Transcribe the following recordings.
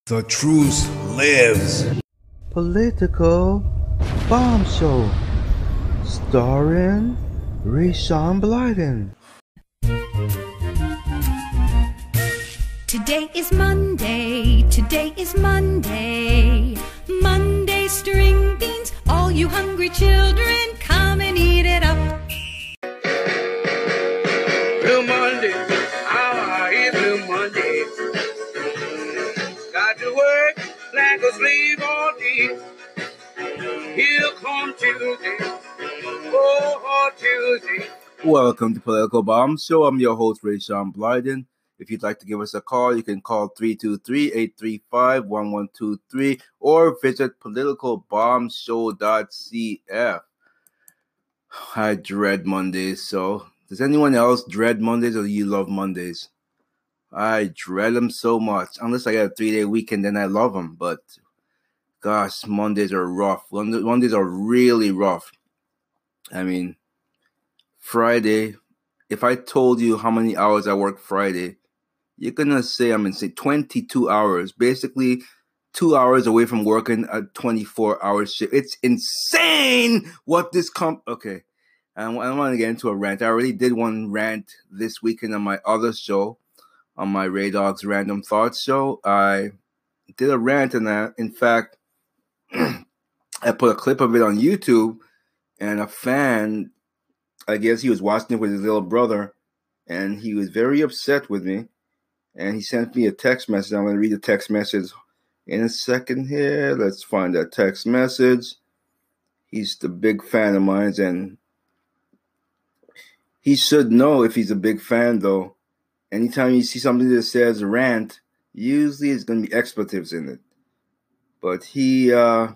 The truth lives. Political Bomb Show, starring Rayshawn Blyden. Today is Monday, today is Monday. Monday string beans, all you hungry children, come and eat it up. Blue Monday, how is Blue Monday? Got to work like a slave all day. Here come Tuesday, oh Tuesday. Welcome to Political Bomb Show. I'm your host, Rayshawn Blyden. If you'd like to give us a call, you can call 323-835-1123 or visit politicalbombshow.cf. I dread Mondays, so does anyone else dread Mondays or do you love Mondays? I dread them so much. Unless I get a 3-day weekend, then I love them. But gosh, Mondays are rough. Mondays are really rough. I mean, Friday, if I told you how many hours I work Friday, you're going to say I'm insane. 22 hours. Basically, 2 hours away from working a 24-hour shift. It's insane what this Okay. I don't want to get into a rant. I already did one rant this weekend on my other show, on my Ray Dog's Random Thoughts show. I did a rant, and in fact, I put a clip of it on YouTube, and a fan, I guess he was watching it with his little brother, and he was very upset with me, and he sent me a text message. I'm going to read the text message in a second here. Let's find that text message. He's the big fan of mine, and he should know if he's a big fan, though. Anytime you see something that says rant, usually it's going to be expletives in it. But he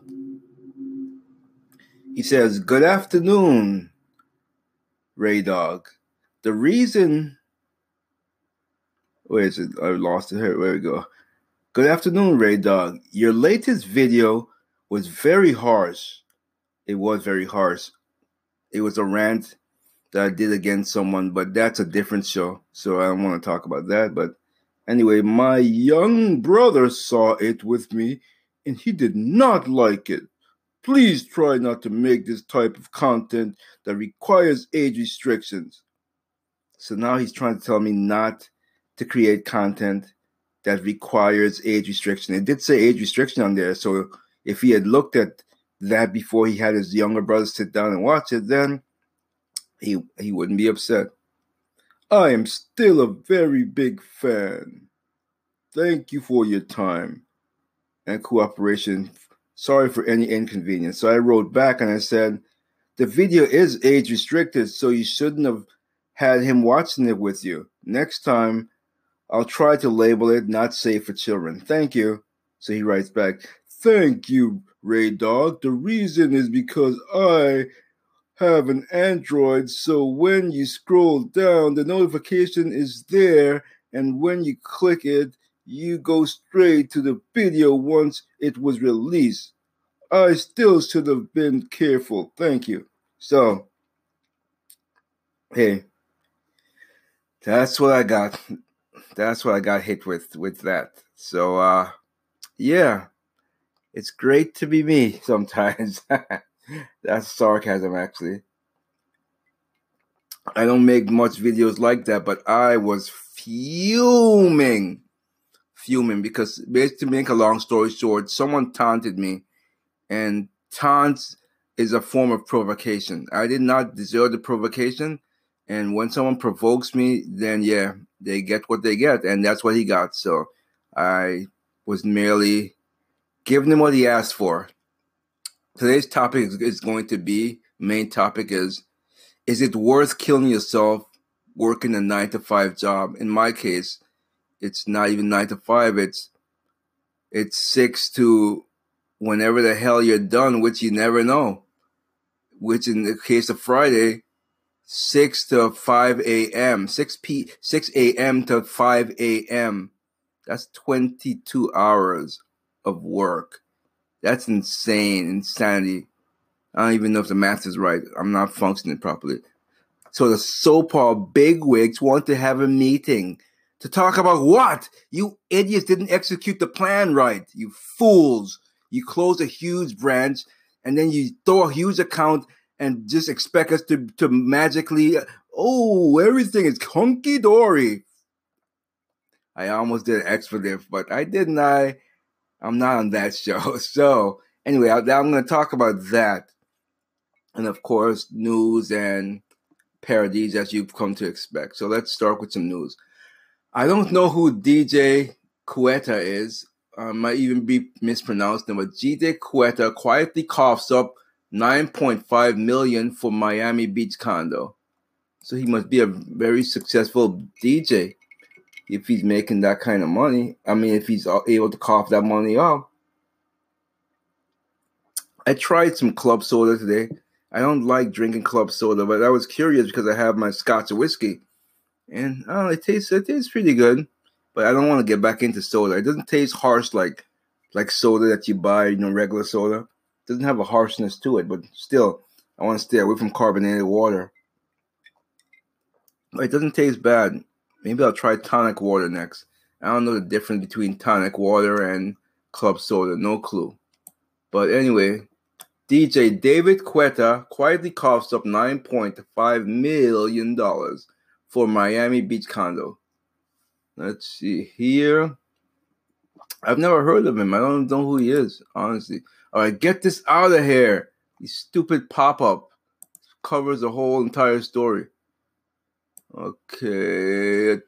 says, "Good afternoon, Ray Dog. The reason..." Where is it? I lost it here. There we go. "Good afternoon, Ray Dog. Your latest video was very harsh." It was very harsh. It was a rant that I did against someone, but that's a different show, so I don't want to talk about that. But anyway, my young brother saw it with me, and he did not like it. Please try not to make this type of content that requires age restrictions. So now he's trying to tell me not to create content that requires age restriction. It did say age restriction on there, so if he had looked at that before he had his younger brother sit down and watch it, then he wouldn't be upset. I am still a very big fan. Thank you for your time and cooperation. Sorry for any inconvenience. So I wrote back and I said, the video is age restricted, so you shouldn't have had him watching it with you. Next time, I'll try to label it not safe for children. Thank you. So he writes back, thank you, Ray Dog. The reason is because I have an Android, so when you scroll down, the notification is there, and when you click it, you go straight to the video once it was released. I still should have been careful. Thank you. So, hey, that's what I got. That's what I got hit with that. So, yeah, it's great to be me sometimes. That's sarcasm, actually. I don't make much videos like that, but I was fuming because, basically, to make a long story short, someone taunted me, and taunts is a form of provocation. I did not deserve the provocation, and when someone provokes me, then yeah, they get what they get, and that's what he got. So I was merely giving him what he asked for. Today's topic is going to be, main topic is it worth killing yourself working a 9-to-5 job? In my case, it's not even 9 to 5. It's 6 to whenever the hell you're done, which you never know. Which in the case of Friday, 6 to 5 a.m. 6 a.m. to 5 a.m. That's 22 hours of work. That's insanity. I don't even know if the math is right. I'm not functioning properly. So the so-called bigwigs want to have a meeting. To talk about what? You idiots didn't execute the plan right. You fools. You closed a huge branch and then you throw a huge account and just expect us to magically, everything is hunky-dory. I almost did an expletive, but I didn't. I'm not on that show. So anyway, I'm going to talk about that. And of course, news and parodies as you've come to expect. So let's start with some news. I don't know who DJ Quetta is. Might even be mispronounced, but DJ Quetta quietly coughs up $9.5 million for Miami Beach condo. So he must be a very successful DJ if he's making that kind of money. I mean, if he's able to cough that money up. I tried some club soda today. I don't like drinking club soda, but I was curious because I have my Scotch whiskey. And it tastes pretty good, but I don't want to get back into soda. It doesn't taste harsh like soda that you buy, regular soda. It doesn't have a harshness to it, but still, I want to stay away from carbonated water. But it doesn't taste bad. Maybe I'll try tonic water next. I don't know the difference between tonic water and club soda. No clue. But anyway, DJ David Quetta quietly coughs up $9.5 million for Miami Beach condo. Let's see here. I've never heard of him. I don't know who he is, honestly. All right, get this out of here. You stupid pop-up covers the whole entire story. Okay.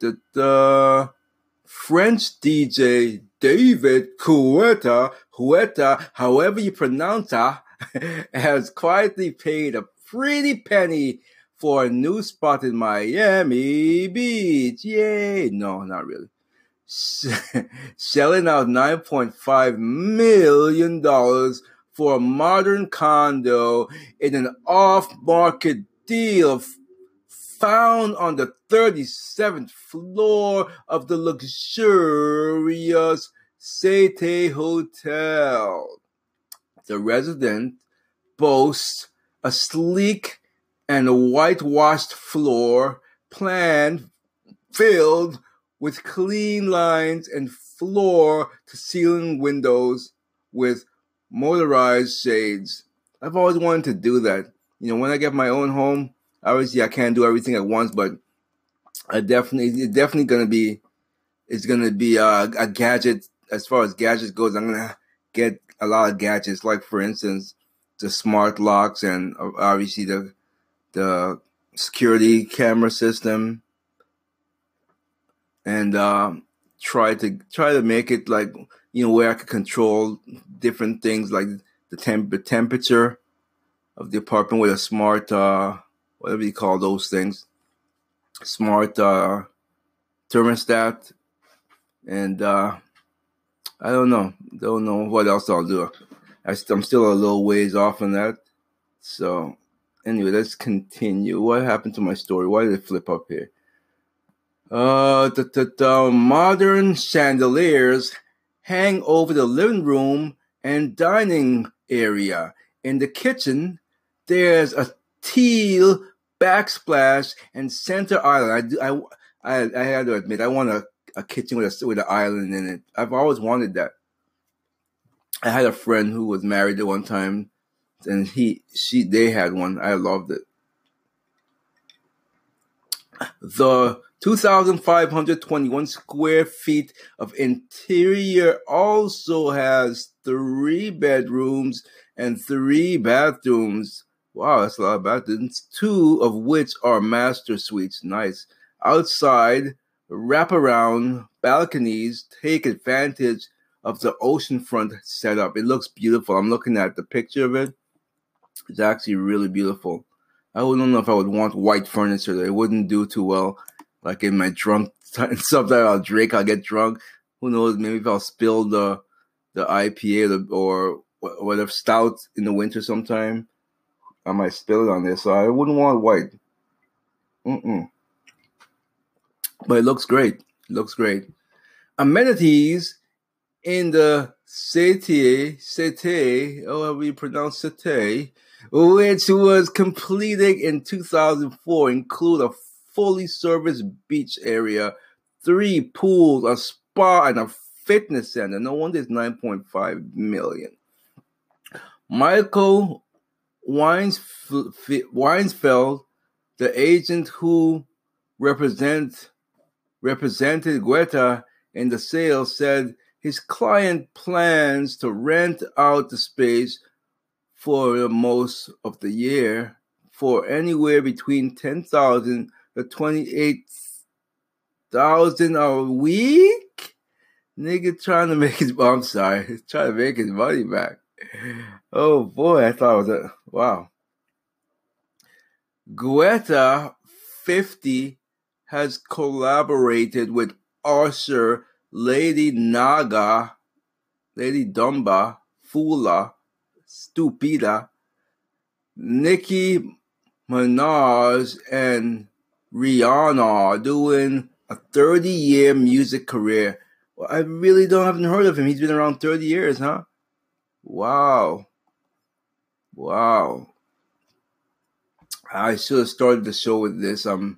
French DJ David Quetta, however you pronounce that, has quietly paid a pretty penny for a new spot in Miami Beach. Yay! No, not really. Selling out $9.5 million for a modern condo in an off-market deal found on the 37th floor of the luxurious Cité Hotel. The residence boasts a sleek and a whitewashed floor plan filled with clean lines and floor-to-ceiling windows with motorized shades. I've always wanted to do that. When I get my own home, obviously I can't do everything at once, but it's definitely gonna be a gadget. As far as gadgets goes, I'm gonna get a lot of gadgets, like for instance the smart locks and obviously the security camera system, and try to make it like where I could control different things like the temperature of the apartment with a smart whatever you call those things, smart thermostat, and I don't know what else I'll do. I'm still a little ways off on that. So anyway, let's continue. What happened to my story? Why did it flip up here? The modern chandeliers hang over the living room and dining area. In the kitchen, there's a teal backsplash and center island. I had to admit, I want a kitchen with an island in it. I've always wanted that. I had a friend who was married at one time, and they had one. I loved it. The 2,521 square feet of interior also has 3 bedrooms and 3 bathrooms. Wow, that's a lot of bathrooms. 2 of which are master suites. Nice. Outside, wraparound balconies take advantage of the oceanfront setup. It looks beautiful. I'm looking at the picture of it. It's actually really beautiful. I don't know if I would want white furniture. It wouldn't do too well. Like in my drunk time, sometimes I'll drink, I'll get drunk. Who knows? Maybe if I'll spill the IPA or whatever stout in the winter sometime, I might spill it on there. So I wouldn't want white. But it looks great. It looks great. Amenities in the Cité, however you pronounce Cité, which was completed in 2004, include a fully serviced beach area, 3 pools, a spa, and a fitness center. No wonder it's 9.5 million. Michael Weinsfeld, the agent who represented Guetta in the sale, said his client plans to rent out the space for most of the year for anywhere between $10,000 to $28,000 a week. Nigga trying to make his money back. Oh boy, I thought it was wow. Guetta 50 has collaborated with Usher, Lady Naga, Lady Dumba, Fula, Stupida, Nicki Minaj, and Rihanna doing a 30-year music career. Well, I really haven't heard of him. He's been around 30 years, huh? Wow. I should have started the show with this. John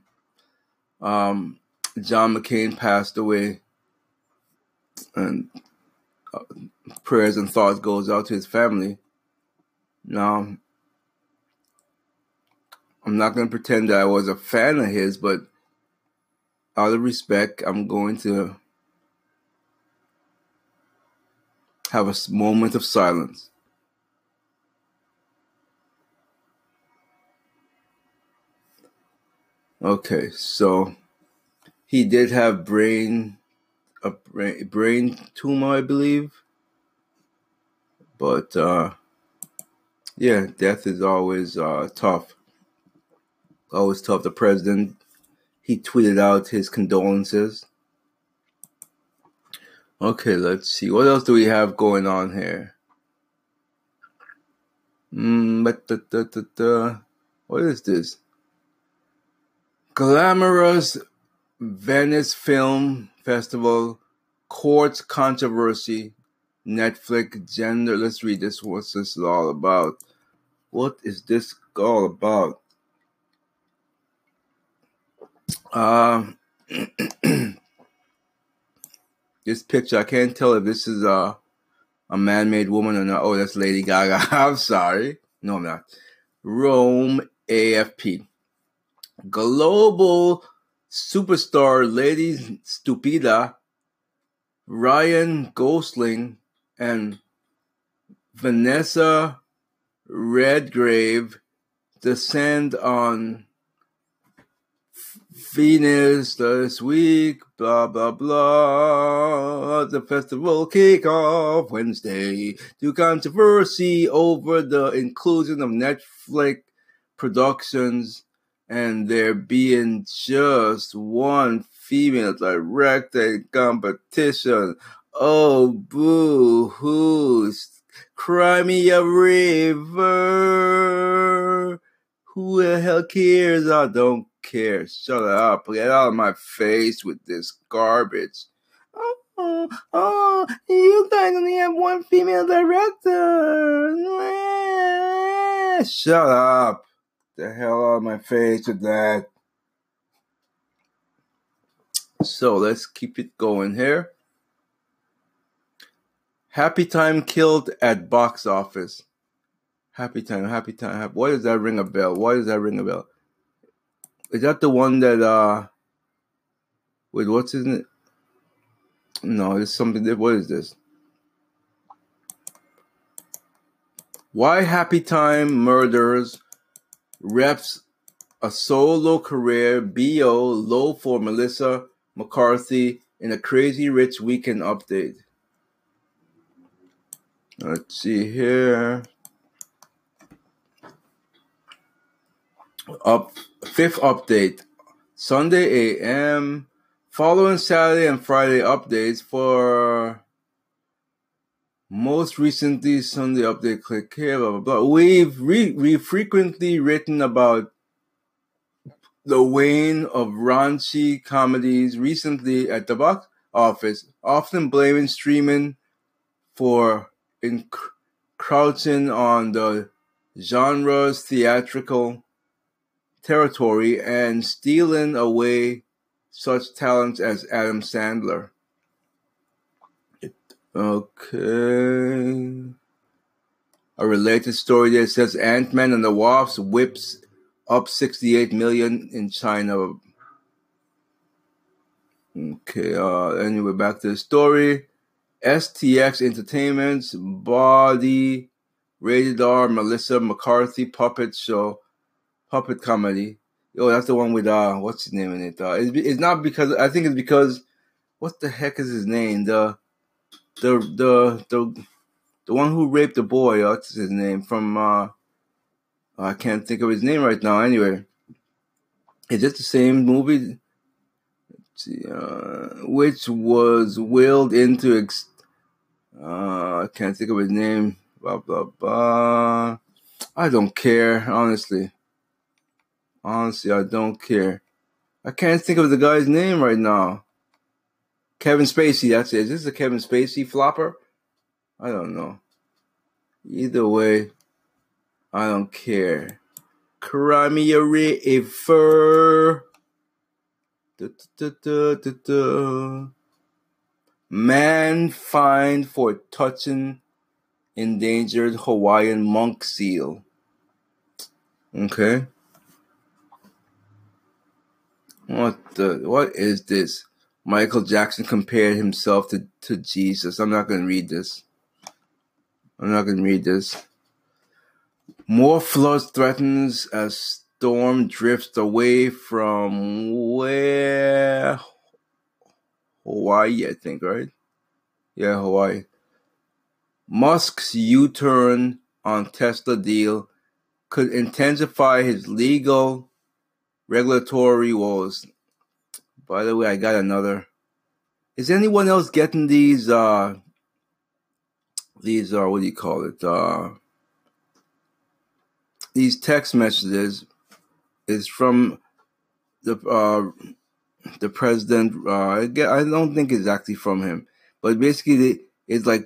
McCain passed away, and prayers and thoughts goes out to his family. Now, I'm not going to pretend that I was a fan of his, but out of respect, I'm going to have a moment of silence. Okay, so he did have brain tumor, I believe. But yeah, death is always tough. Always tough. The president, he tweeted out his condolences. Okay, let's see. What else do we have going on here? What is this? Glamorous Venice Film Festival courts controversy. Netflix gender. Let's read this. What's this all about? What is this all about? This picture, I can't tell if this is a man-made woman or not. Oh, that's Lady Gaga. I'm sorry. No, I'm not. Rome AFP. Global superstar Lady Stupida, Ryan Gosling, and Vanessa Redgrave descend on Venus this week, blah, blah, blah. The festival kickoff Wednesday to controversy over the inclusion of Netflix productions and there being just one female director in competition. Oh, boo-hoo. Cry me a river. Who the hell cares? I don't care. Shut up. Get out of my face with this garbage. Oh, you guys only have one female director. Shut up. The hell out of my face with that. So let's keep it going here. Happy Time killed at box office. Happy Time. Why does that ring a bell? Is that the one that, wait, what's in it? No, it's something that, what is this? Why Happy Time Murders reps a solo career BO low for Melissa McCarthy in a Crazy Rich Weekend update. Let's see here. Fifth update. Sunday AM. Following Saturday and Friday updates for most recently Sunday update. Click here, blah, blah, blah. We've frequently written about the wane of raunchy comedies recently at the box office, often blaming streaming for encroaching on the genre's theatrical territory and stealing away such talents as Adam Sandler. Okay. A related story there says Ant-Man and the Wasp whips up 68 million in China. Okay, anyway, back to the story. STX Entertainment's Body Rated R Melissa McCarthy puppet comedy. Oh, that's the one with what's his name in it? It's not because I think it's because what the heck is his name? The one who raped the boy. What's his name? From I can't think of his name right now. Anyway, is it the same movie? Let's see, which was willed into I can't think of his name. Blah blah blah. I don't care, honestly. Honestly, I don't care. I can't think of the guy's name right now. Kevin Spacey, that's it. Is this a Kevin Spacey flopper? I don't know. Either way, I don't care. Cry me a river. Man fined for touching endangered Hawaiian monk seal. Okay. What is this? Michael Jackson compared himself to Jesus. I'm not going to read this. More floods threatens as storm drifts away from where? Hawaii, I think, right? Yeah, Hawaii. Musk's U-turn on Tesla deal could intensify his legal regulatory woes. By the way, I got another. Is anyone else getting these what do you call it? These text messages is from the president. I don't think it's actually from him, but basically it's like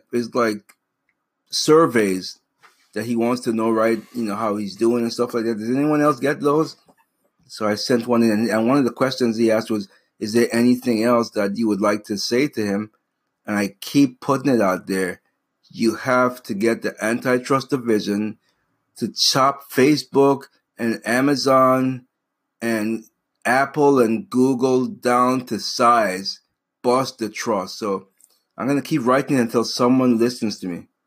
surveys that he wants to know, right? You know, how he's doing and stuff like that. Does anyone else get those? So I sent one in, and one of the questions he asked was, is there anything else that you would like to say to him? And I keep putting it out there. You have to get the antitrust division to chop Facebook and Amazon and Apple and Google down to size. Bust the trust. So I'm going to keep writing until someone listens to me.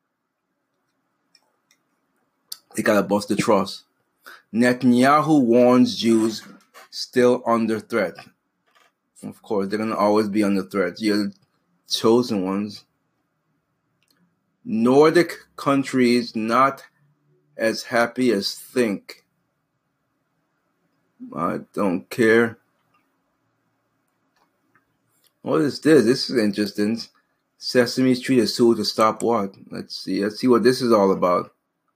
They got to bust the trust. Netanyahu warns Jews still under threat. Of course, they're going to always be under threat. You're the chosen ones. Nordic countries not as happy as think. I don't care. What is this? This is interesting. Sesame Street is sued to stop what? Let's see what this is all about.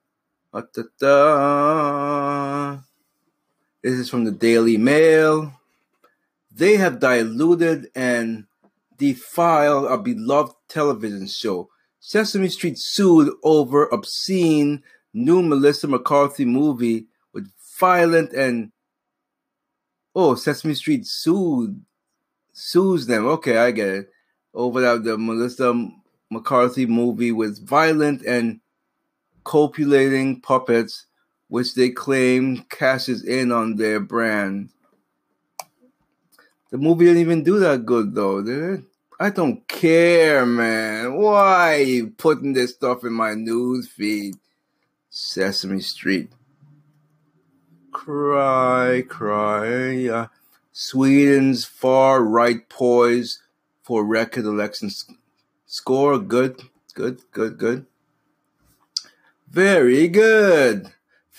This is from the Daily Mail. They have diluted and defiled a beloved television show. Sesame Street sued over obscene new Melissa McCarthy movie with violent and Sesame Street sues them. Okay, I get it. Over the Melissa McCarthy movie with violent and copulating puppets, which they claim cashes in on their brand. The movie didn't even do that good, though, did it? I don't care, man. Why are you putting this stuff in my news feed? Sesame Street. Cry. Sweden's far right poised for record election score. Good. Very good.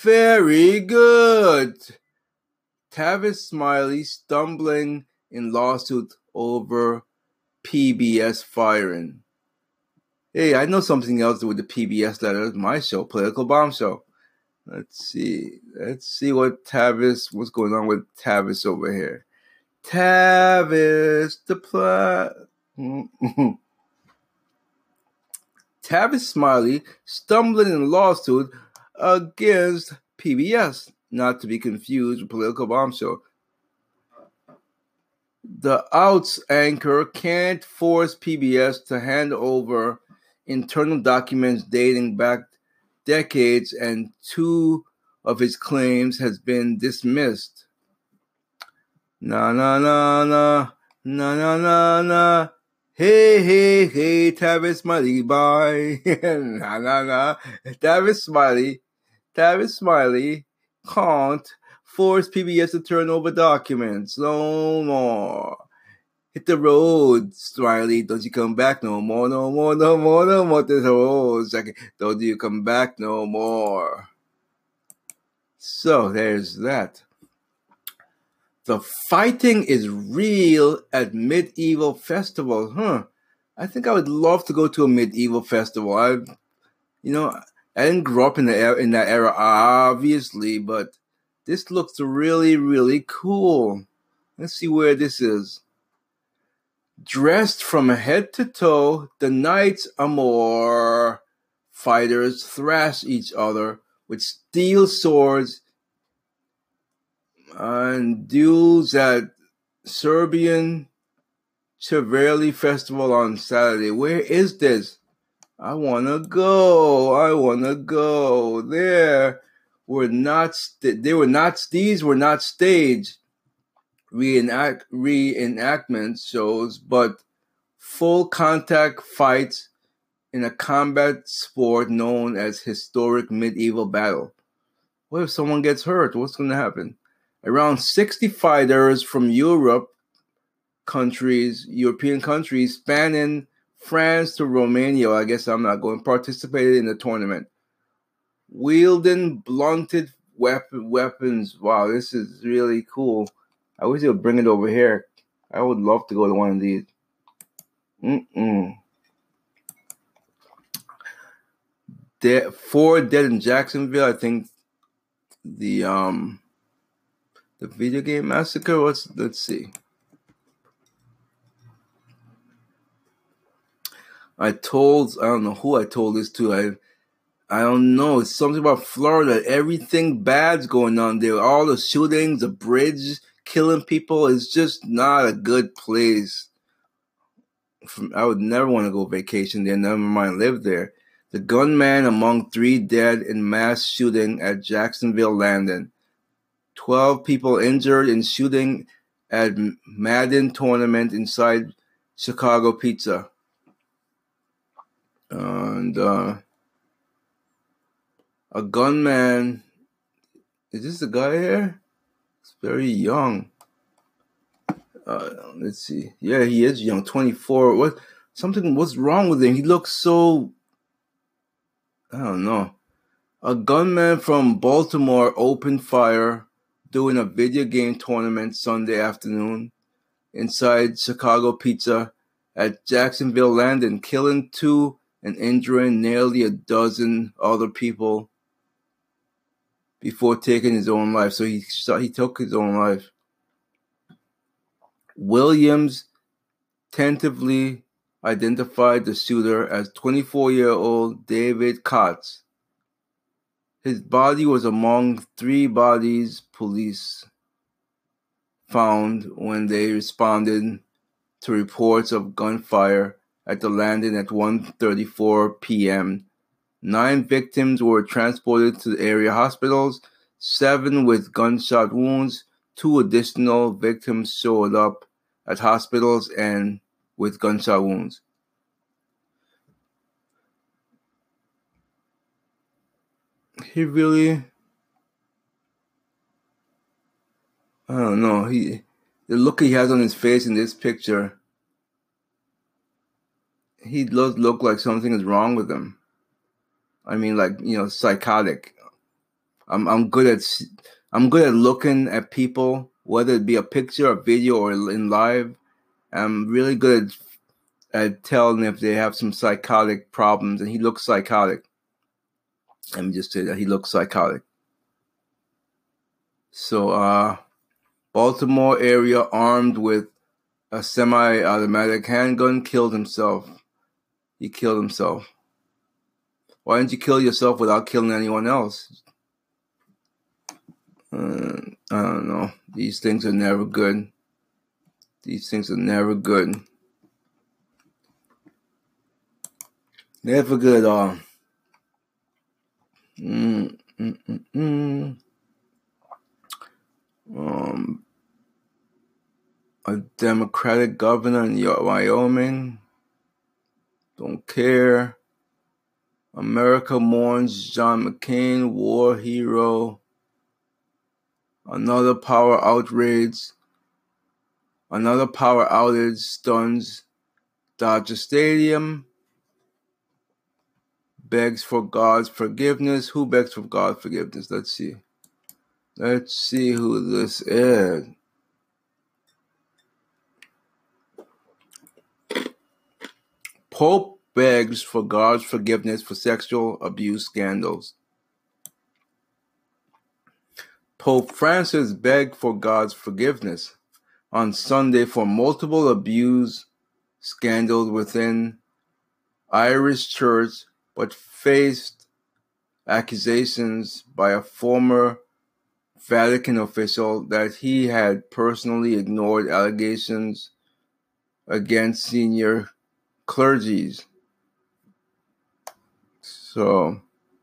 Tavis Smiley stumbling in lawsuit over PBS firing. Hey, I know something else with the PBS letter. My show, Political Bomb Show. Let's see what's going on with Tavis over here. Tavis Tavis Smiley stumbling in lawsuit against PBS, not to be confused with Political Bomb Show. The outs anchor can't force PBS to hand over internal documents dating back decades, and 2 of his claims has been dismissed. Na na na na na na na na. Hey hey hey, Tavis Smiley, bye. Na na na. Tavis Smiley can't force PBS to turn over documents no more. Hit the road, Smiley. Don't you come back no more, no more, no more, no more. Hit the road, don't you come back no more. So there's that. The fighting is real at medieval festivals. I think I would love to go to a medieval festival. I didn't grow up in that era, obviously, but this looks really, really cool. Let's see where this is. Dressed from head to toe, the Knights Amor fighters thrash each other with steel swords and duels at Serbian Cheverly Festival on Saturday. Where is this? I wanna go. These were not staged reenactment shows, but full contact fights in a combat sport known as historic medieval battle. What if someone gets hurt? What's going to happen? Around 60 fighters from European countries, spanning France to Romania, I guess I'm not going, participated in the tournament. Wielding blunted weapons. Wow, this is really cool. I wish they would bring it over here. I would love to go to one of these. 4 dead in Jacksonville. I think the video game massacre. Let's see. I don't know who I told this to. I don't know. It's something about Florida. Everything bad's going on there. All the shootings, the bridge, killing people. It's just not a good place. I would never want to go vacation there. Never mind live there. The gunman among 3 dead in mass shooting at Jacksonville Landing. 12 people injured in shooting at Madden tournament inside Chicago Pizza. And a gunman. Is this the guy here? He's very young. Let's see. Yeah, he is young, 24. What's wrong with him? He looks so, I don't know. A gunman from Baltimore opened fire during a video game tournament Sunday afternoon inside Chicago Pizza at Jacksonville Landing, killing 2 and injuring nearly a dozen other people before taking his own life. So he took his own life. Williams tentatively identified the shooter as 24-year-old David Kotz. His body was among 3 bodies police found when they responded to reports of gunfire at the landing at 1:34 p.m. 9 victims were transported to the area hospitals, 7 with gunshot wounds. 2 additional victims showed up at hospitals and with gunshot wounds. He really, I don't know. The look he has on his face in this picture, he does look like something is wrong with him. I mean, like, psychotic. I'm good at looking at people, whether it be a picture, a video, or in live. I'm really good at telling if they have some psychotic problems, and he looks psychotic. Let me just say that he looks psychotic. So, Baltimore area armed with a semi-automatic handgun killed himself. He killed himself. Why didn't you kill yourself without killing anyone else? I don't know. These things are never good. These things are never good. Never good at all. A Democratic governor in Wyoming. Don't care. America mourns John McCain, war hero. Another power outrage stuns Dodger Stadium. Begs for God's forgiveness. Who begs for God's forgiveness? Let's see. Let's see who this is. Pope begs for God's forgiveness for sexual abuse scandals. Pope Francis begged for God's forgiveness on Sunday for multiple abuse scandals within Irish Church, but faced accusations by a former Vatican official that he had personally ignored allegations against senior clergies. So,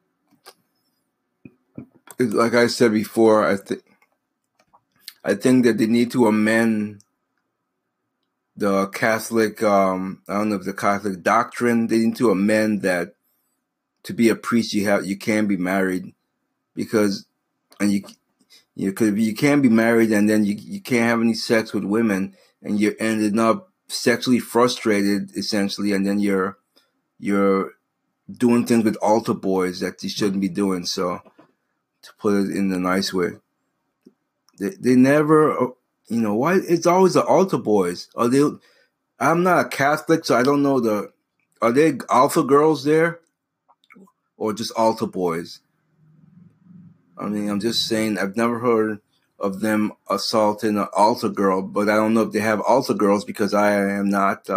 like I said before, I think that they need to amend the Catholic, I don't know if the Catholic doctrine, they need to amend that to be a priest you can be married, because you can't be married and then you can't have any sex with women, and you're ended up sexually frustrated essentially, and then you're doing things with altar boys that you shouldn't be doing. So, to put it in a nice way, they never, why it's always the altar boys. Are they? I'm not a Catholic, so I don't know are they alpha girls there, or just altar boys? I mean, I'm just saying, I've never heard of them assaulting an altar girl, but I don't know if they have altar girls because I am not,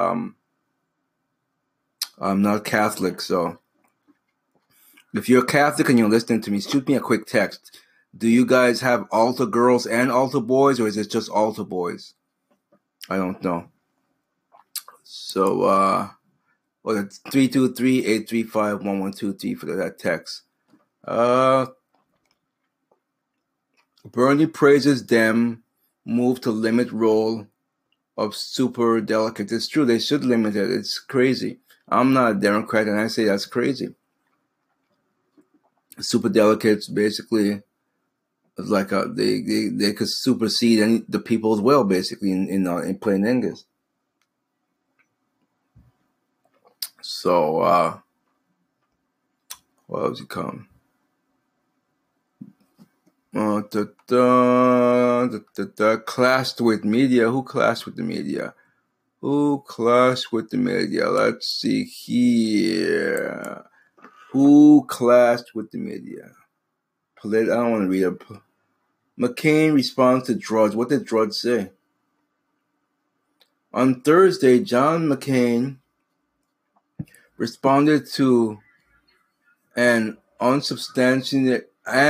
I'm not Catholic. So if you're Catholic and you're listening to me, shoot me a quick text. Do you guys have altar girls and altar boys, or is it just altar boys? I don't know. So, it's 323-835-1123 for that text. Bernie praises Dem move to limit role of super delegates. It's true, they should limit it. It's crazy. I'm not a Democrat, and I say that's crazy. Super delegates basically is like they could supersede the people as well, basically in plain English. So what else you come? Clashed with media. Who clashed with the media? Let's see here. Who clashed with the media? I don't want to read it. McCain responds to Drudge. What did Drudge say? On Thursday, John McCain responded to an unsubstantiated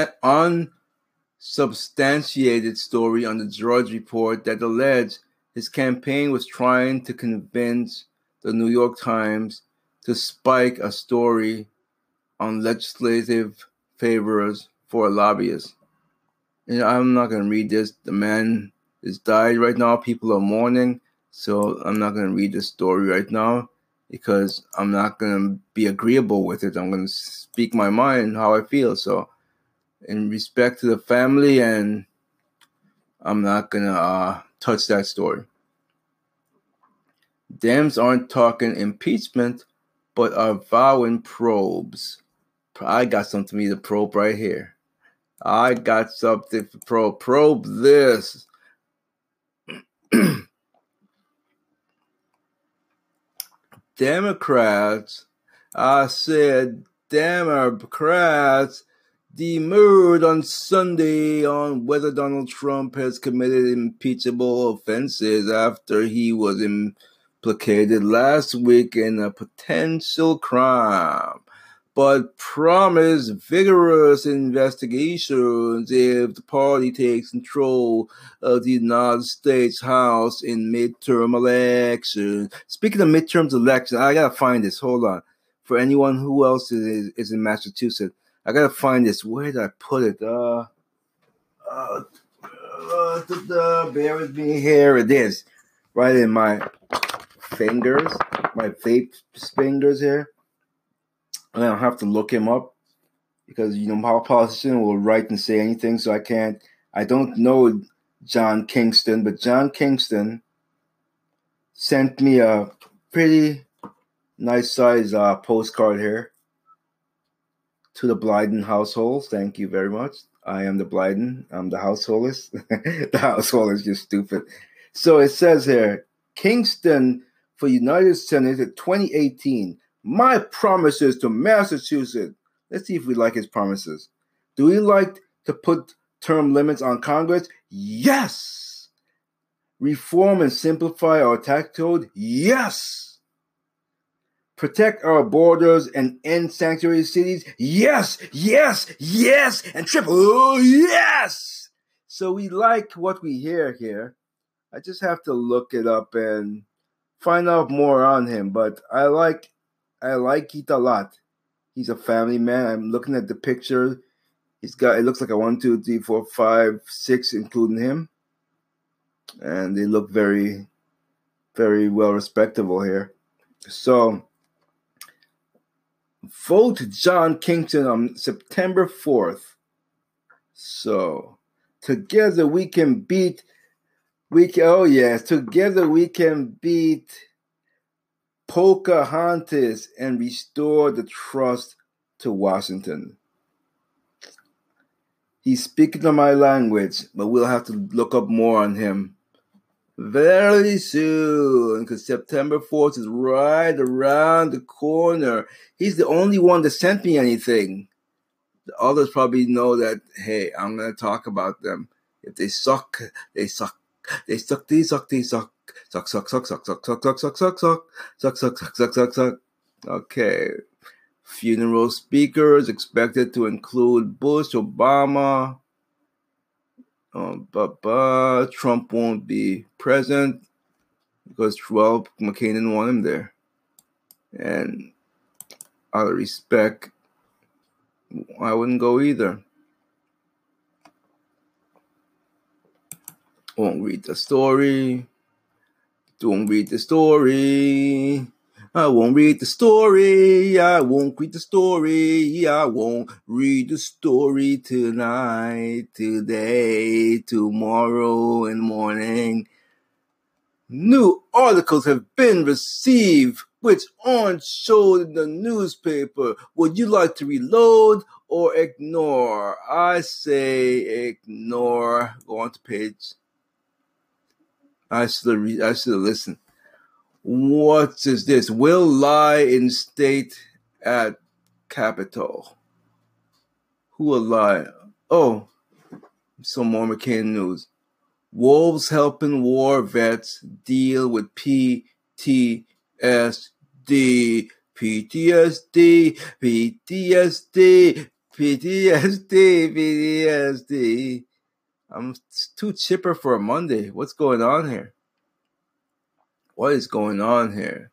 story on the Drudge Report that alleged his campaign was trying to convince the New York Times to spike a story on legislative favors for a lobbyist. And I'm not going to read this. The man is died right now. People are mourning. So I'm not going to read this story right now because I'm not going to be agreeable with it. I'm going to speak my mind, how I feel. So in respect to the family, and I'm not going to touch that story. Dems aren't talking impeachment, but are vowing probes. I got something for me to probe right here. I got something to probe. Probe this. Democrats, I said Democrats demurred on Sunday on whether Donald Trump has committed impeachable offenses after he was implicated last week in a potential crime. but promised vigorous investigations if the party takes control of the United States House in midterm elections. Speaking of midterm elections, I gotta find this. Hold on. For anyone who else is in Massachusetts, I gotta find this. Where did I put it? Bear with me. Here it is, right in my fingers, my vape fingers here. And I don't have to look him up because how politicians will write and say anything, so I can't. I don't know John Kingston, but John Kingston sent me a pretty nice size postcard here to the Blyden household. Thank you very much. I am the Blyden. I'm the householders. The household is just stupid. So it says here, Kingston for United Senate 2018. My promises to Massachusetts. Let's see if we like his promises. Do we like to put term limits on Congress? Yes. Reform and simplify our tax code? Yes. Protect our borders and end sanctuary cities? Yes, yes, yes, and triple yes. So we like what we hear here. I just have to look it up and find out more on him. But I like Keith a lot. He's a family man. I'm looking at the picture. It looks like a 1, 2, 3, 4, 5, 6, including him. And they look very, very well respectable here. So vote John Kingston on September 4th. So together we can beat together we can beat Pocahontas and restore the trust to Washington. He's speaking to my language, but we'll have to look up more on him very soon, because September 4th is right around the corner. He's the only one that sent me anything. The others probably know that, hey, I'm going to talk about them. If they suck, they suck. They suck, they suck, they suck. Suck, suck, suck, suck, suck, suck, suck, suck, suck, suck, suck, suck, suck, suck, suck, suck. Okay. Funeral speakers expected to include Bush, Obama. But Trump won't be present because, well, McCain didn't want him there. And out of respect, I wouldn't go either. Won't read the story. Don't read the story. I won't read the story. I won't read the story. I won't read the story tonight, today, tomorrow, in the morning. New articles have been received which aren't shown in the newspaper. Would you like to reload or ignore? I say ignore. Go on to page. I should have listened. What is this? Will lie in state at Capitol. Who will lie? Oh, some more McCain news. Wolves helping war vets deal with PTSD. PTSD. PTSD. PTSD. PTSD. I'm too chipper for a Monday. What's going on here? What is going on here?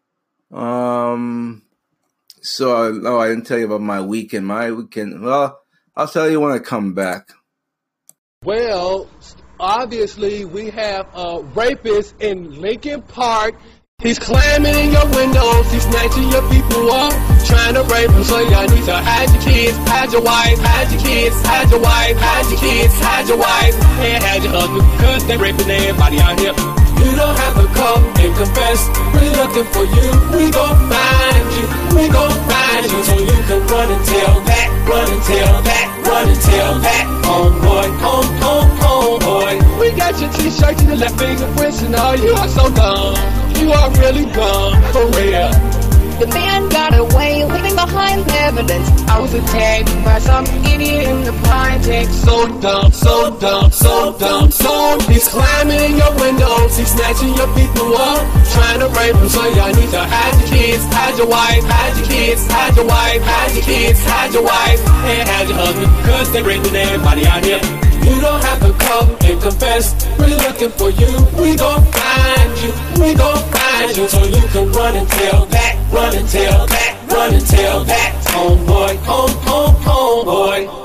So I didn't tell you about my weekend. Well, I'll tell you when I come back. Well, obviously we have a rapist in Lincoln Park. He's climbing in your windows, he's snatching your people up, trying to rape them. So y'all need to hide your kids, hide your wife, hide your kids, hide your wife, hide your kids, hide your wife, and hide your husband, cause they raping everybody out here. You don't have to come and confess, we're looking for you, we gon' find you, we gon' find you, so you can run and tell that, run and tell that, run and tell that, homeboy, homeboy. We got your t-shirts and your left fingerprints and all, you are so dumb. You are really gone, for real. The man got away, leaving behind their evidence. I was attacked by some idiot in the project. So dumb, so dumb, so dumb, so dumb. He's climbing in your windows, he's snatching your people up, trying to rape them. So y'all need to hide your kids, hide your wife, hide your kids, hide your wife, hide your kids, hide your wife, and hide your husband, cause they're raping everybody out here. You don't have to come and confess, we're looking for you. We gon' find you, we gon' find you, so you can run and tell that, run and tell that, run and tell that. Homeboy, homeboy.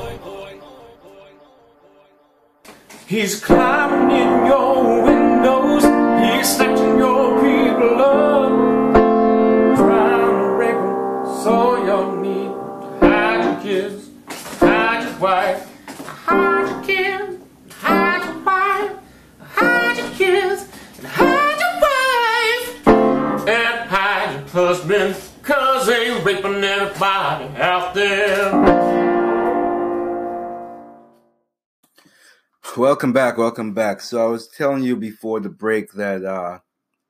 He's climbing in your windows, he's snatching your people up, trying to rape them, so you'll need to hide your kids, hide your wife, hide your kids, hide your wife, hide your kids, and hide your wife, and hide your husband, cause they raping everybody out there. Welcome back. So I was telling you before the break that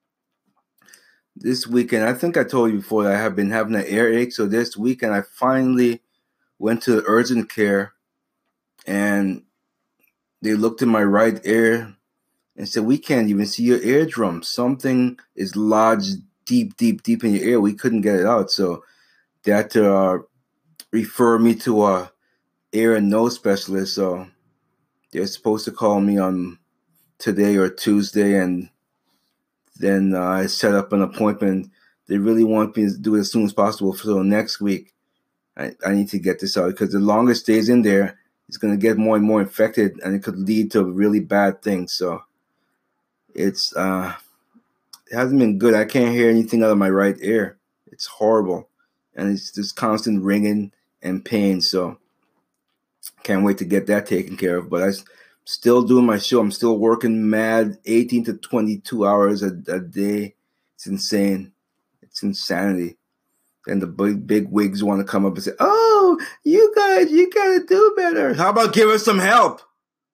this weekend, I think I told you before that I have been having an earache. So this weekend I finally went to urgent care and they looked in my right ear and said, we can't even see your eardrum. Something is lodged deep in your ear. We couldn't get it out. So they had to refer me to a ear and nose specialist. So they're supposed to call me on today or Tuesday, and then I set up an appointment. They really want me to do it as soon as possible. So next week, I need to get this out because the longer it stays in there, it's going to get more and more infected, and it could lead to really bad things. So it hasn't been good. I can't hear anything out of my right ear. It's horrible, and it's just constant ringing and pain. So can't wait to get that taken care of. But I'm still doing my show. I'm still working mad 18 to 22 hours a day. It's insane. It's insanity. And the big wigs want to come up and say, oh, you guys, you got to do better. How about give us some help?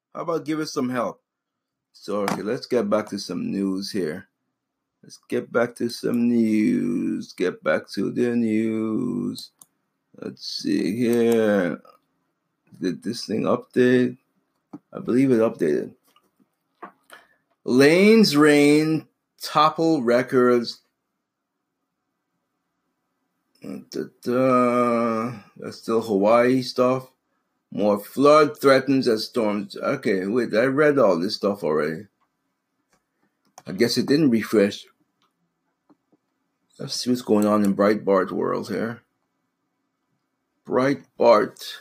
So, okay, let's get back to some news here. Get back to the news. Let's see here. Did this thing update? I believe it updated. Lane's rain topple records. That's still Hawaii stuff. More flood threatens as storms. Okay, wait, I read all this stuff already. I guess it didn't refresh. Let's see what's going on in Breitbart's world here. Breitbart's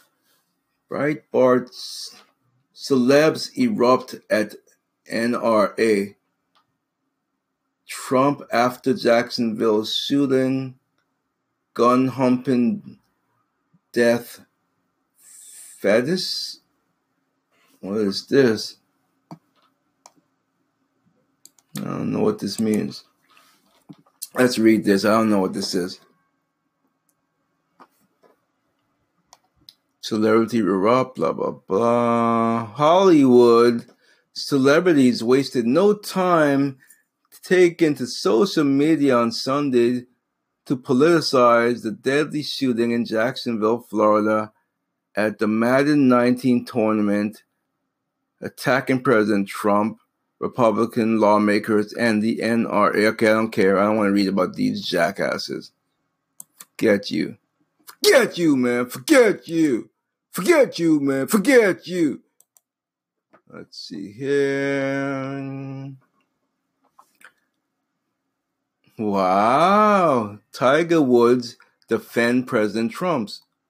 celebs erupt at NRA. Trump after Jacksonville shooting. Gun humping death fetish? What is this? I don't know what this means. Let's read this. I don't know what this is. Celebrity erupt, blah, blah, blah. Hollywood celebrities wasted no time to take into social media on Sunday to politicize the deadly shooting in Jacksonville, Florida at the Madden 19 tournament, attacking President Trump, Republican lawmakers, and the NRA. Okay, I don't care. I don't want to read about these jackasses. Forget you, man. Forget you, man. Forget you. Let's see here. Wow. Tiger Woods defend President Trump.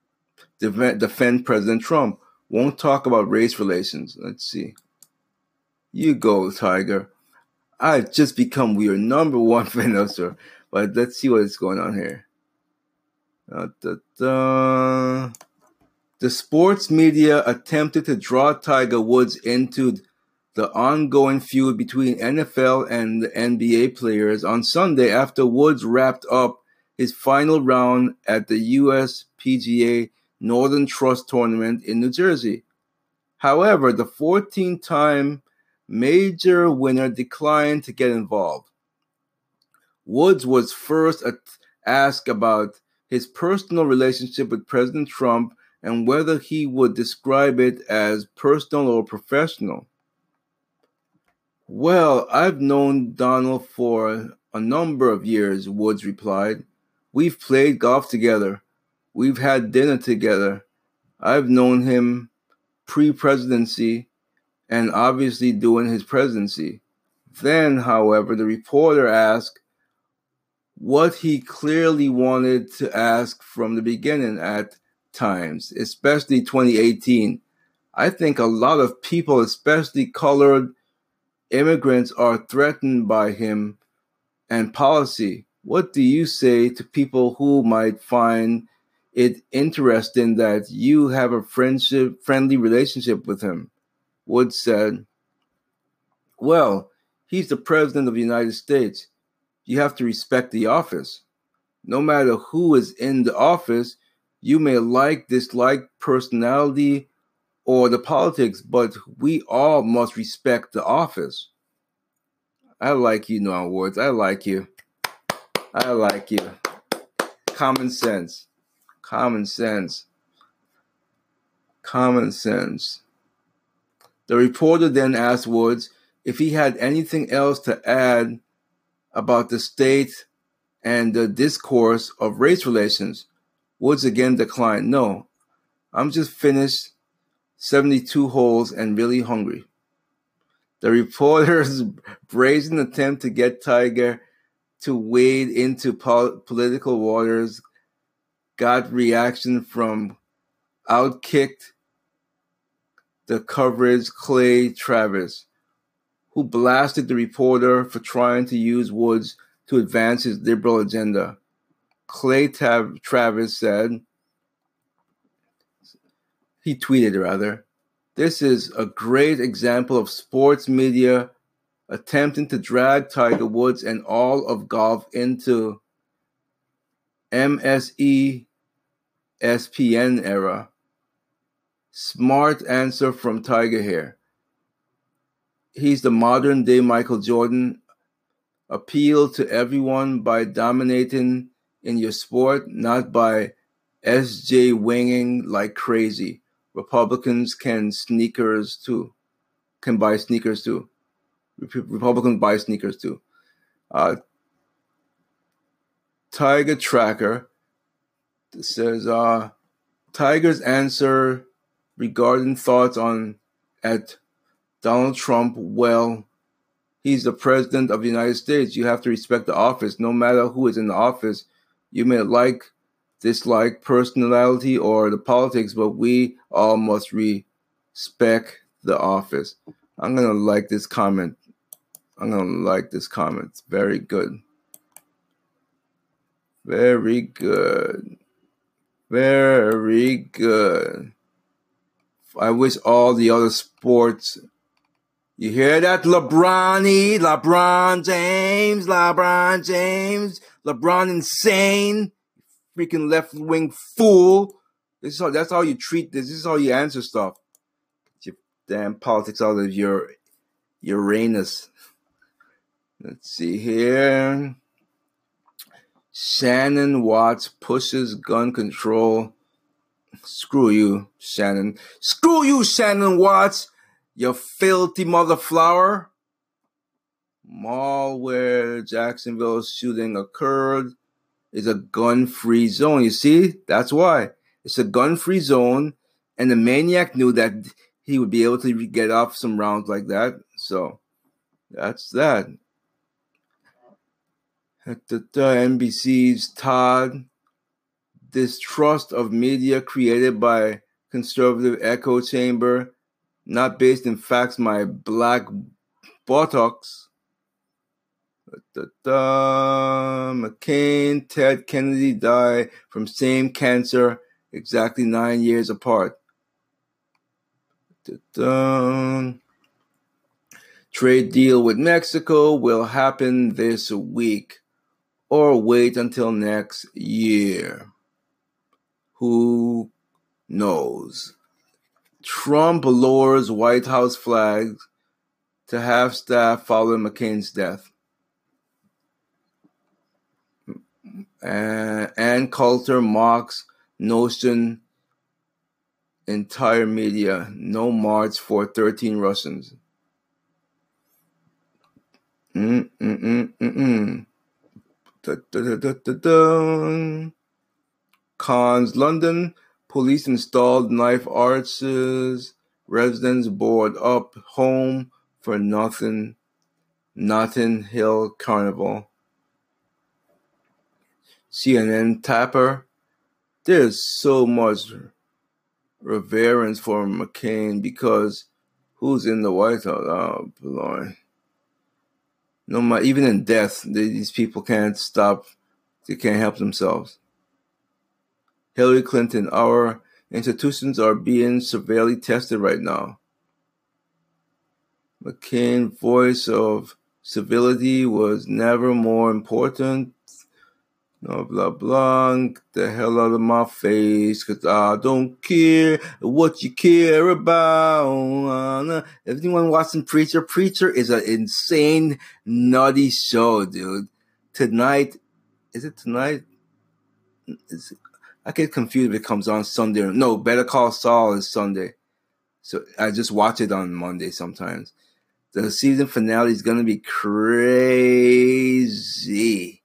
Won't talk about race relations. Let's see. You go, Tiger. I've just become your number one fan, sir. But let's see what is going on here. The sports media attempted to draw Tiger Woods into the ongoing feud between NFL and the NBA players on Sunday after Woods wrapped up his final round at the USPGA Northern Trust Tournament in New Jersey. However, the 14-time major winner declined to get involved. Woods was first asked about his personal relationship with President Trump and whether he would describe it as personal or professional. Well, I've known Donald for a number of years, Woods replied. We've played golf together. We've had dinner together. I've known him pre-presidency and obviously during his presidency. Then, however, the reporter asked what he clearly wanted to ask from the beginning at times, especially 2018. I think a lot of people, especially colored immigrants, are threatened by him and policy. What do you say to people who might find it interesting that you have a friendly relationship with him? Woods said, well, he's the president of the United States. You have to respect the office. No matter who is in the office, you may dislike personality or the politics, but we all must respect the office. I like you, Noah Woods. I like you. I like you. Common sense. Common sense. Common sense. The reporter then asked Woods if he had anything else to add about the state and the discourse of race relations. Woods again declined. No, I'm just finished 72 holes and really hungry. The reporter's brazen attempt to get Tiger to wade into political waters got reaction from Outkicked the coverage Clay Travis, who blasted the reporter for trying to use Woods to advance his liberal agenda. Clay Travis said, he tweeted rather, this is a great example of sports media attempting to drag Tiger Woods and all of golf into MSE ESPN era. Smart answer from Tiger here. He's the modern day Michael Jordan. Appeal to everyone by dominating in your sport, not by SJ winging like crazy. Republicans can buy sneakers too. Republicans buy sneakers too. Tiger Tracker says Tiger's answer regarding thoughts at Donald Trump. Well, he's the president of the United States. You have to respect the office, no matter who is in the office. You may dislike personality or the politics, but we all must respect the office. I'm going to like this comment. It's very good. Very good. Very good. I wish all the other sports. You hear that, LeBron James, LeBron insane, freaking left-wing fool. That's how you treat this. This is how you answer stuff. Get your damn politics out of your Uranus. Let's see here. Shannon Watts pushes gun control. Screw you, Shannon. Screw you, Shannon Watts. You filthy mother flower. Mall where Jacksonville shooting occurred is a gun-free zone. You see? That's why. It's a gun-free zone, and the maniac knew that he would be able to get off some rounds like that. So, that's that. The NBC's Todd. Distrust of media created by conservative echo chamber. Not based in facts, my black buttocks. McCain, Ted Kennedy died from same cancer exactly 9 years apart. Trade deal with Mexico will happen this week or wait until next year. Who knows? Trump lowers White House flags to have staff following McCain's death. Ann Coulter mocks notion entire media. No march for 13 Russians. Cons London. Police installed knife arches. Residents board up home for Notting Hill Carnival. CNN Tapper. There's so much reverence for McCain because who's in the White House? Oh, Lord. No, even in death, these people can't stop. They can't help themselves. Hillary Clinton, our institutions are being severely tested right now. McCain's voice of civility was never more important. No, blah, blah, get the hell out of my face, cause I don't care what you care about. If anyone watching Preacher is an insane, nutty show, dude. Tonight, is it tonight? I get confused if it comes on Sunday. No, Better Call Saul is Sunday. So I just watch it on Monday sometimes. The season finale is going to be crazy.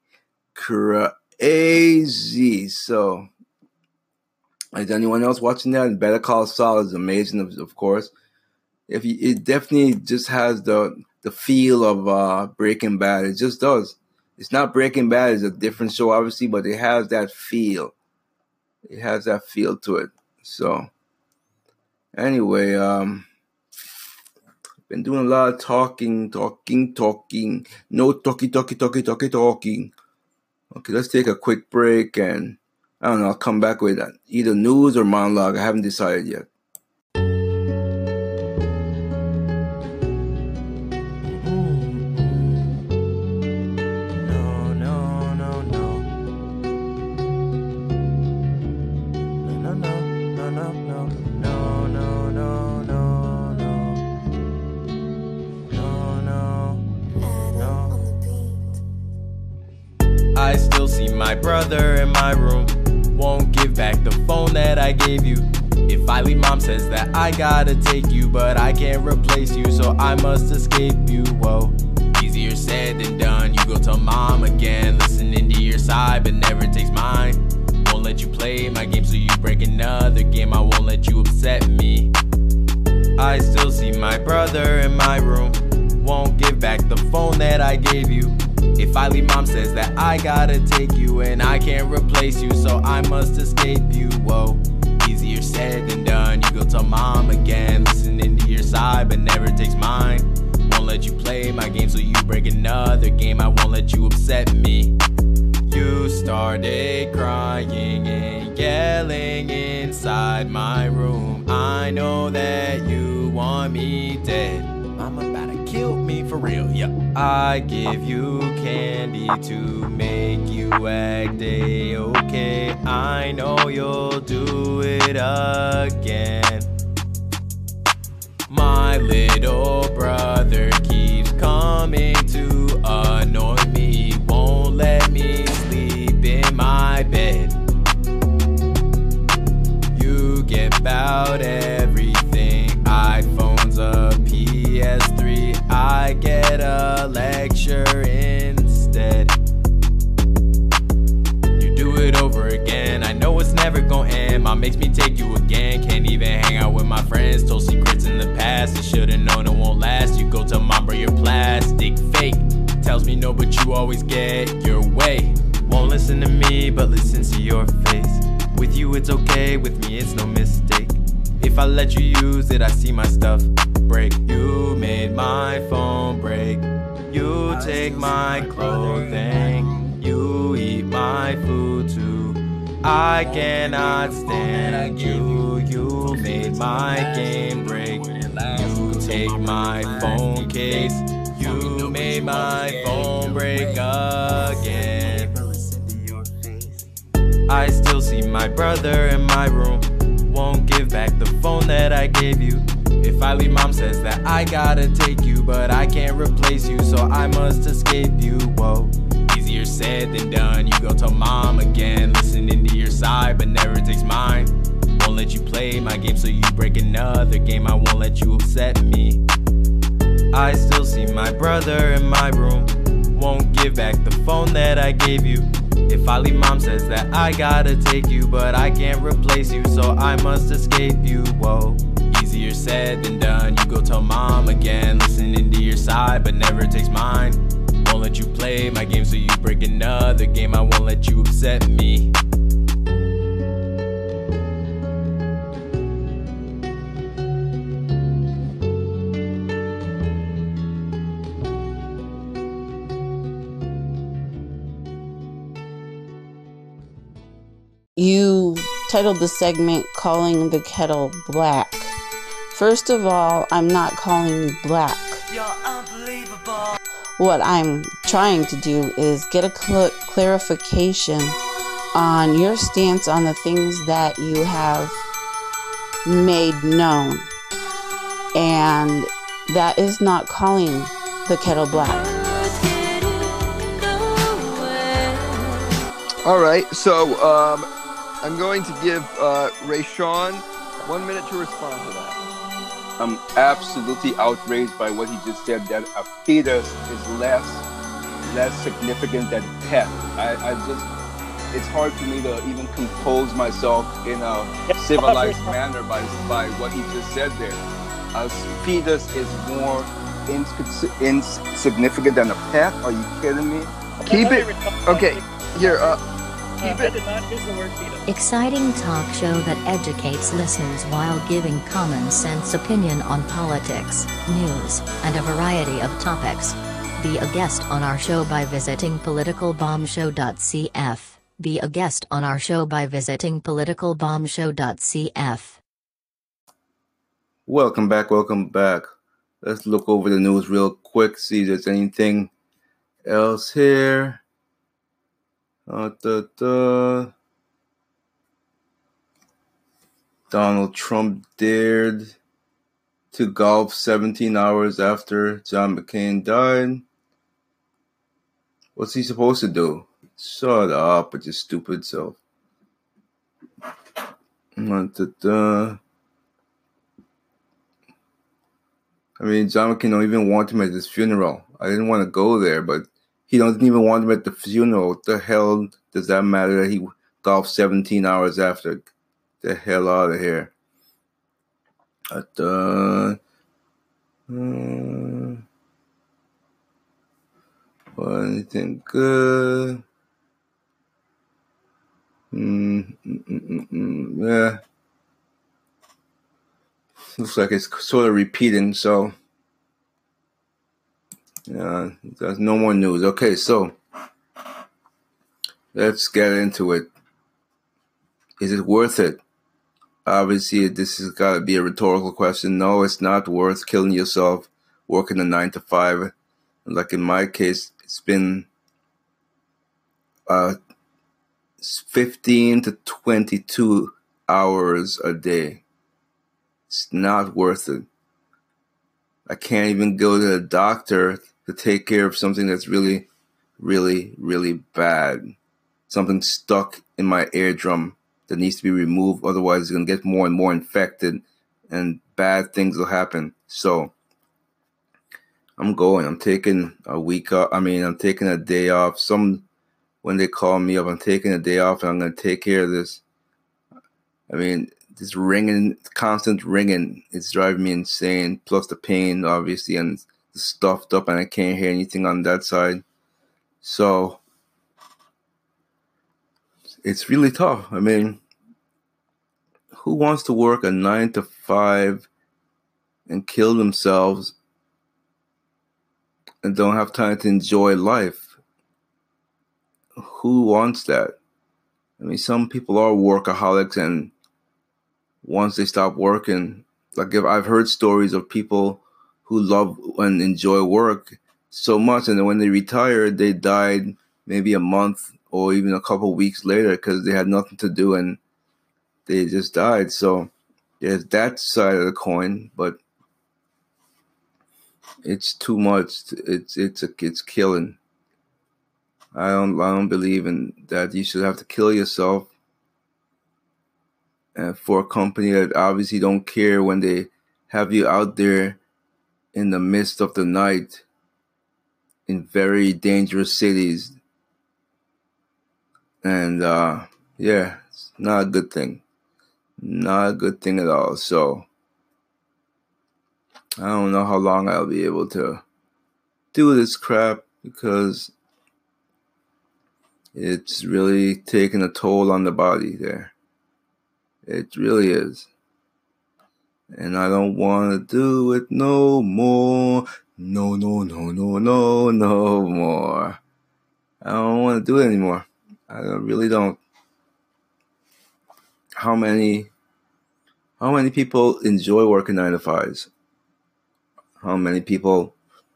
Crazy. So, is anyone else watching that? And Better Call Saul is amazing, of course. It definitely just has the feel of Breaking Bad. It just does. It's not Breaking Bad. It's a different show, obviously, but it has that feel. It has that feel to it. So, anyway, been doing a lot of talking. No talking. Okay, let's take a quick break, and I don't know, I'll come back with either news or monologue. I haven't decided yet. I still see my brother in my room. Won't give back the phone that I gave you. If I leave, mom says that I gotta take you, but I can't replace you, so I must escape you. Whoa, easier said than done. You go tell mom again, listening to your side, but never takes mine. Won't let you play my game, so you break another game. I won't let you upset me. I still see my brother in my room. Won't give back the phone that I gave you. If I leave, mom says that I gotta take you, and I can't replace you, so I must escape you. Whoa, easier said than done. You go tell mom again, listening to your side, but never takes mine. Won't let you play my game, so you break another game. I won't let you upset me. You started crying and yelling inside my room. I know that you want me dead. Mama about to kill me for real, yeah. I give you candy to make you act okay. I know you'll do it again. My little brother keeps coming to annoy me. Won't let me sleep in my bed. You get about everything. iPhone's a PS3. I get a lecture instead. You do it over again. I know it's never gonna end. Mom makes me take you again. Can't even hang out with my friends. Told secrets in the past. I should've known it won't last. You go tell mom, bro, you're plastic. Fake tells me no, but you always get your way. Won't listen to me, but listen to your face. With you it's okay, with me it's no mistake. If I let you use it, I see my stuff break. You made my phone break. You take my clothing. You eat my food too. I cannot stand you. You made my game break. You take my phone case. You made my phone break again. I still see my brother in my room. Won't give back the phone that I gave you. If I leave, mom says that I gotta take you, but I can't replace you, so I must escape you. Whoa, easier Easier said than done. You go tell mom again, listening to your side, but never takes mine. Won't let you play my game, so you break another game. I won't let you upset me. I still see my brother in my room. Won't give back the phone that I gave you. If I leave, mom says that I gotta take you, but I can't replace you, so I must escape you. Whoa, easier said than done. You go tell mom again, listening to your side, but never takes mine. Won't let you play my game, so you break another game. I won't let you upset me. You titled the segment Calling the Kettle Black. First of all, I'm not calling you black. You're unbelievable. What I'm trying to do is get a clarification on your stance on the things that you have made known. And that is not calling the kettle black. All right, so I'm going to give Rayshawn 1 minute to respond to that. I'm absolutely outraged by what he just said, that a fetus is less significant than a pet. I just, it's hard for me to even compose myself in a civilized manner by what he just said there. A fetus is more insignificant than a pet? Are you kidding me? Keep it, okay, here, I did not use the word fetus. Exciting talk show that educates listeners while giving common sense opinion on politics, news, and a variety of topics. Be a guest on our show by visiting politicalbombshow.cf. Be a guest on our show by visiting politicalbombshow.cf. Welcome back. Let's look over the news real quick, see if there's anything else here. Donald Trump dared to golf 17 hours after John McCain died. What's he supposed to do? Shut up with your stupid self. I mean, John McCain don't even want him at his funeral. I didn't want to go there, but he doesn't even want him at the funeral. What the hell does that matter that he golfed 17 hours after? The hell out of here. Anything good? Yeah. Looks like it's sort of repeating, so yeah, there's no more news. Okay, so let's get into it. Is it worth it? Obviously, this has got to be a rhetorical question. No, it's not worth killing yourself, working a 9 to 5. Like in my case, it's been 15 to 22 hours a day. It's not worth it. I can't even go to the doctor to take care of something that's really, really, really bad. Something stuck in my eardrum that needs to be removed. Otherwise, it's going to get more and more infected and bad things will happen. So I'm going. I'm taking a week off. I'm taking a day off. When they call me up, I'm taking a day off and I'm going to take care of this. This ringing, constant ringing, it's driving me insane. Plus the pain, obviously, and the stuffed up, and I can't hear anything on that side. So it's really tough. Who wants to work a 9 to 5 and kill themselves and don't have time to enjoy life? Who wants that? Some people are workaholics, and once they stop working, I've heard stories of people who love and enjoy work so much, and then when they retired, they died maybe a month or even a couple weeks later because they had nothing to do and they just died. So there's that side of the coin, but it's too much. It's killing. I don't believe in that you should have to kill yourself for a company that obviously don't care when they have you out there in the midst of the night in very dangerous cities. And yeah, it's not a good thing. Not a good thing at all. So I don't know how long I'll be able to do this crap because it's really taking a toll on the body there. It really is. And I don't want to do it no more. No more. I don't want to do it anymore. I really don't. How many people enjoy working 9 to 5s? How many people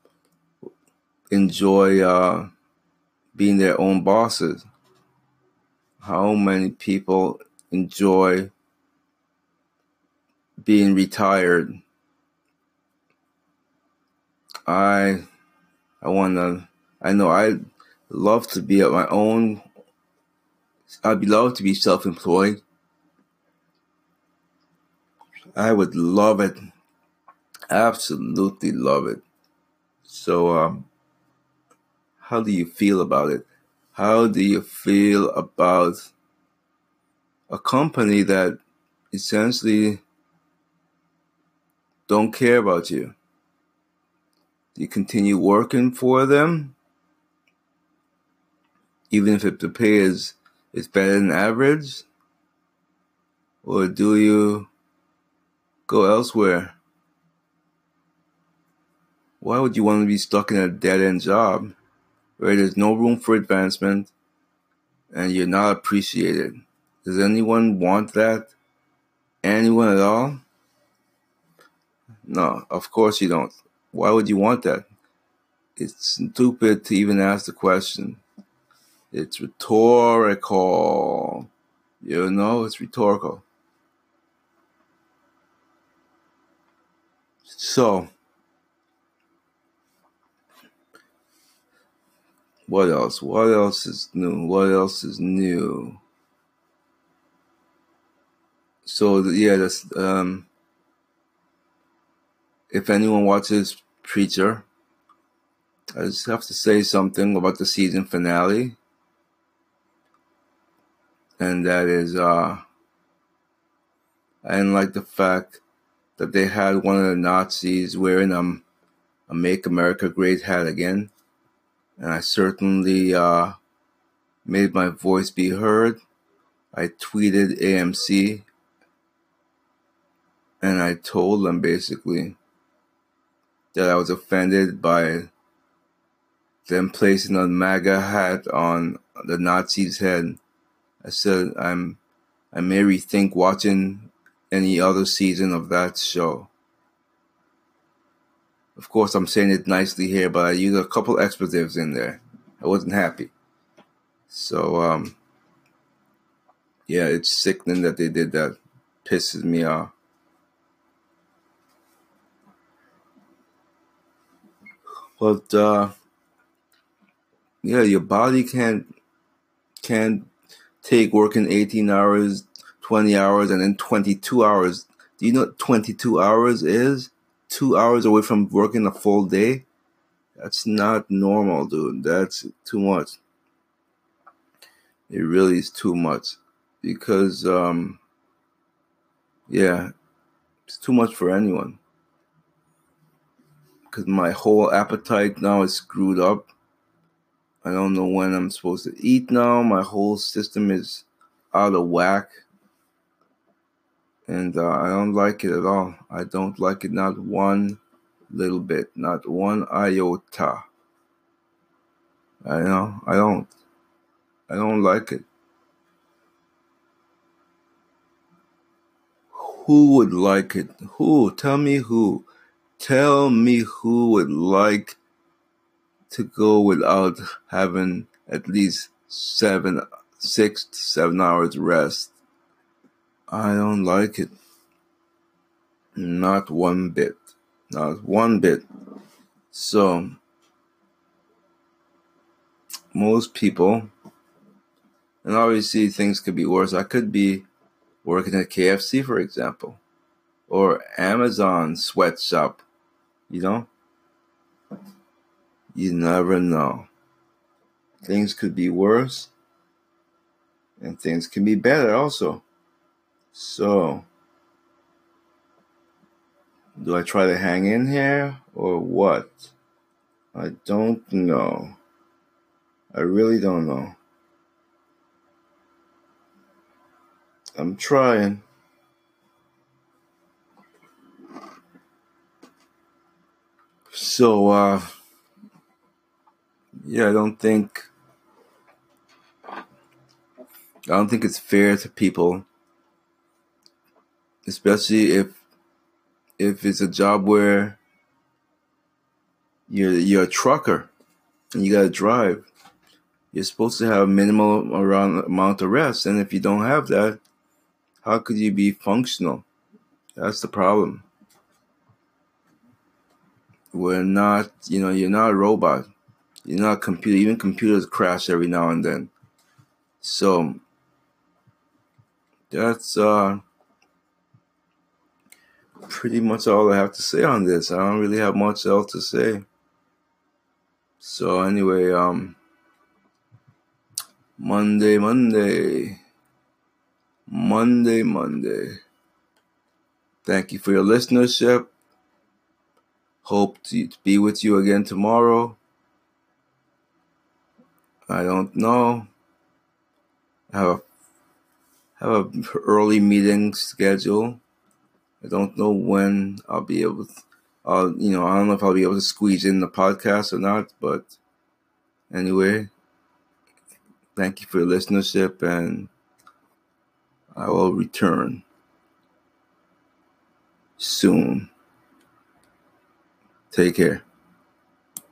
enjoy being their own bosses? How many people enjoy being retired? I know I'd love to be at my own. I'd love to be self-employed. I would love it. Absolutely love it. So, how do you feel about it? How do you feel about a company that essentially don't care about you? Do you continue working for them, even if the pay is better than average? Or do you go elsewhere? Why would you want to be stuck in a dead-end job where there's no room for advancement and you're not appreciated? Does anyone want that? Anyone at all? No, of course you don't. Why would you want that? It's stupid to even ask the question. It's rhetorical. You know, it's rhetorical. So, what else? What else is new? What else is new? So, yeah, that's, if anyone watches Preacher, I just have to say something about the season finale. And that is, I didn't like the fact that they had one of the Nazis wearing a Make America Great hat again. And I certainly made my voice be heard. I tweeted AMC and I told them basically that I was offended by them placing a MAGA hat on the Nazi's head. I said I may rethink watching any other season of that show. Of course, I'm saying it nicely here, but I used a couple expletives in there. I wasn't happy. So, yeah, it's sickening that they did that. Pisses me off. But, yeah, your body can't take working 18 hours, 20 hours, and then 22 hours. Do you know what 22 hours is? 2 hours away from working a full day? That's not normal, dude. That's too much. It really is too much. Because, yeah, it's too much for anyone. Because my whole appetite now is screwed up. I don't know when I'm supposed to eat now. My whole system is out of whack. And I don't like it at all. I don't like it, not one little bit. Not one iota. I know, I don't. I don't like it. Who would like it? Who? Tell me who. Tell me who would like to go without having at least 6 to 7 hours rest. I don't like it. Not one bit. Not one bit. So, most people, and obviously things could be worse. I could be working at KFC, for example, or Amazon sweatshop, you know? You never know. Things could be worse, and things can be better also. So, do I try to hang in here or what? I don't know. I really don't know. I'm trying. So, yeah, I don't think it's fair to people, especially if it's a job where you're a trucker and you gotta drive. You're supposed to have a minimal amount of rest, and if you don't have that, how could you be functional? That's the problem. We're not, you're not a robot. You're not a computer. Even computers crash every now and then. So that's pretty much all I have to say on this. I don't really have much else to say. So anyway, Monday. Thank you for your listenership. Hope to be with you again tomorrow. I don't know. I have a early meeting schedule. I don't know when I'll be able to, I don't know if I'll be able to squeeze in the podcast or not, but anyway, thank you for your listenership, and I will return soon. Take care.